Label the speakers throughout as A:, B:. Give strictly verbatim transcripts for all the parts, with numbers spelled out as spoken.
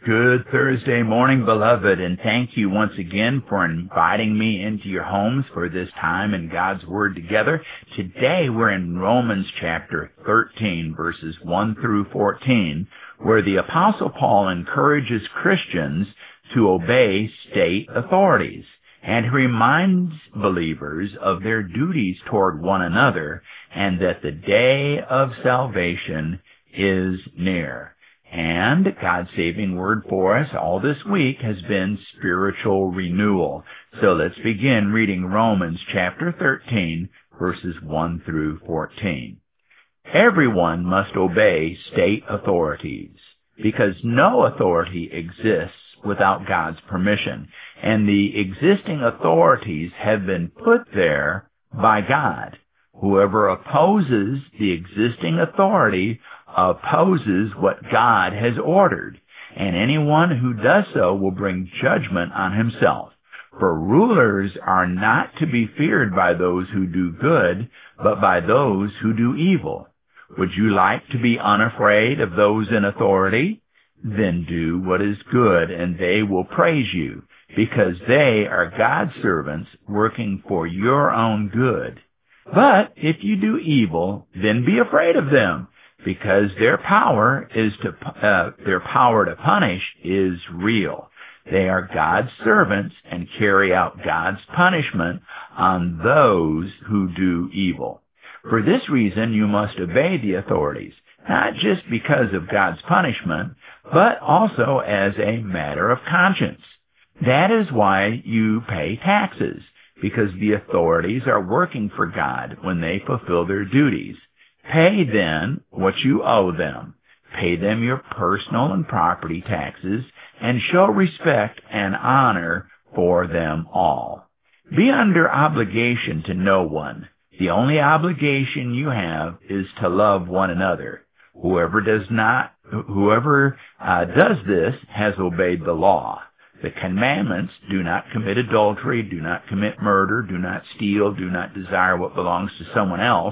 A: Good Thursday morning, beloved, and thank you once again for inviting me into your homes for this time in God's Word together. Today we're in Romans chapter thirteen, verses one through fourteen, where the Apostle Paul encourages Christians to obey state authorities, and he reminds believers of their duties toward one another, and that the day of salvation is near. And God's saving word for us all this week has been spiritual renewal. So let's begin reading Romans chapter thirteen, verses one through fourteen. Everyone must obey state authorities, because no authority exists without God's permission, and the existing authorities have been put there by God. Whoever opposes the existing authority opposes what God has ordered, and anyone who does so will bring judgment on himself. For rulers are not to be feared by those who do good, but by those who do evil. Would you like to be unafraid of those in authority? Then do what is good, and they will praise you, because they are God's servants working for your own good. But if you do evil, then be afraid of them, because their power is to uh, their power to punish is real. They are God's servants and carry out God's punishment on those who do evil. For this reason, you must obey the authorities, not just because of God's punishment, but also as a matter of conscience. That is why you pay taxes, because the authorities are working for God when they fulfill their duties. Pay then what you owe them. Pay them your personal and property taxes, and show respect and honor for them all. Be under obligation to no one. The only obligation you have is to love one another. Whoever does not, whoever uh, does this has obeyed the law. The commandments: do not commit adultery, do not commit murder, do not steal, do not desire what belongs to someone else.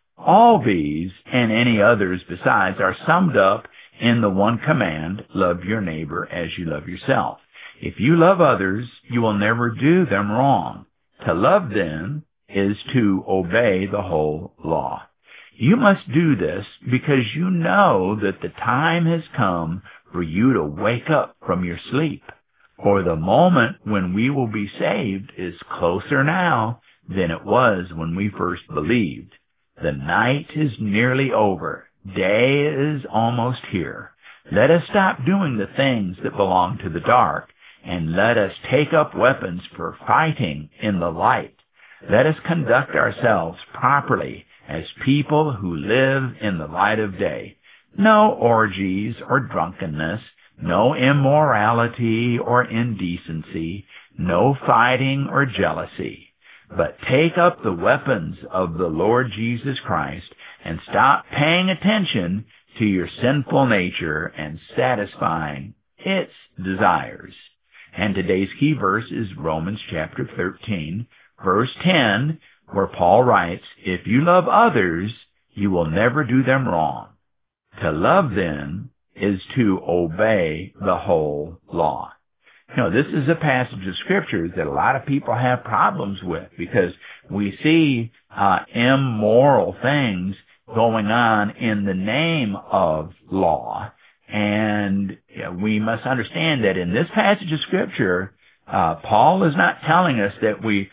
A: All these, and any others besides, are summed up in the one command: love your neighbor as you love yourself. If you love others, you will never do them wrong. To love them is to obey the whole law. You must do this because you know that the time has come for you to wake up from your sleep. For the moment when we will be saved is closer now than it was when we first believed. The night is nearly over. Day is almost here. Let us stop doing the things that belong to the dark, and let us take up weapons for fighting in the light. Let us conduct ourselves properly as people who live in the light of day. No orgies or drunkenness, no immorality or indecency, no fighting or jealousy. But take up the weapons of the Lord Jesus Christ and stop paying attention to your sinful nature and satisfying its desires. And today's key verse is Romans chapter thirteen, verse ten, where Paul writes, "If you love others, you will never do them wrong." To love them is to obey the whole law. You know, this is a passage of Scripture that a lot of people have problems with, because we see uh, immoral things going on in the name of law. And you know, we must understand that in this passage of Scripture, uh, Paul is not telling us that we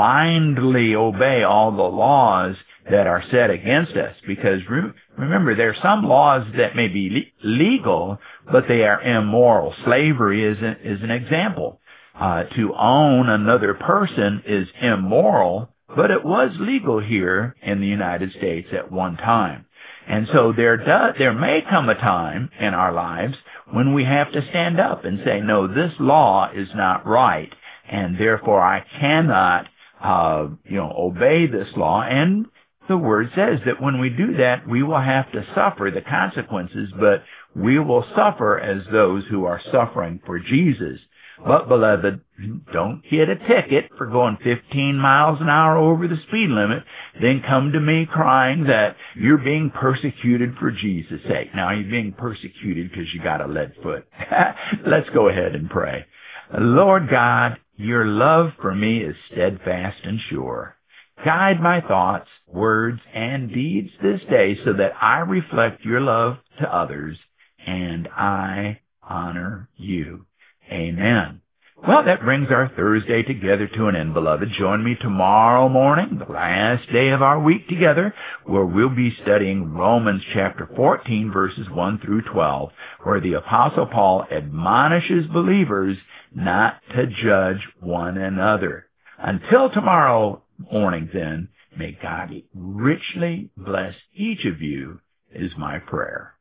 A: blindly obey all the laws that are set against us, because re- remember, there are some laws that may be le- legal, but they are immoral. Slavery is, a, is an example. Uh, to own another person is immoral, but it was legal here in the United States at one time. And so there does, there may come a time in our lives when we have to stand up and say, no, this law is not right, and therefore I cannot, uh, you know, obey this law. And the Word says that when we do that, we will have to suffer the consequences, but we will suffer as those who are suffering for Jesus. But, beloved, don't get a ticket for going fifteen miles an hour over the speed limit, then come to me crying that you're being persecuted for Jesus' sake. Now, you're being persecuted because you got a lead foot. Let's go ahead and pray. Lord God, your love for me is steadfast and sure. Guide my thoughts, words, and deeds this day so that I reflect your love to others and I honor you. Amen. Well, that brings our Thursday together to an end, beloved. Join me tomorrow morning, the last day of our week together, where we'll be studying Romans chapter fourteen, verses one through twelve, where the Apostle Paul admonishes believers not to judge one another. Until tomorrow morning, then, may God richly bless each of you, is my prayer.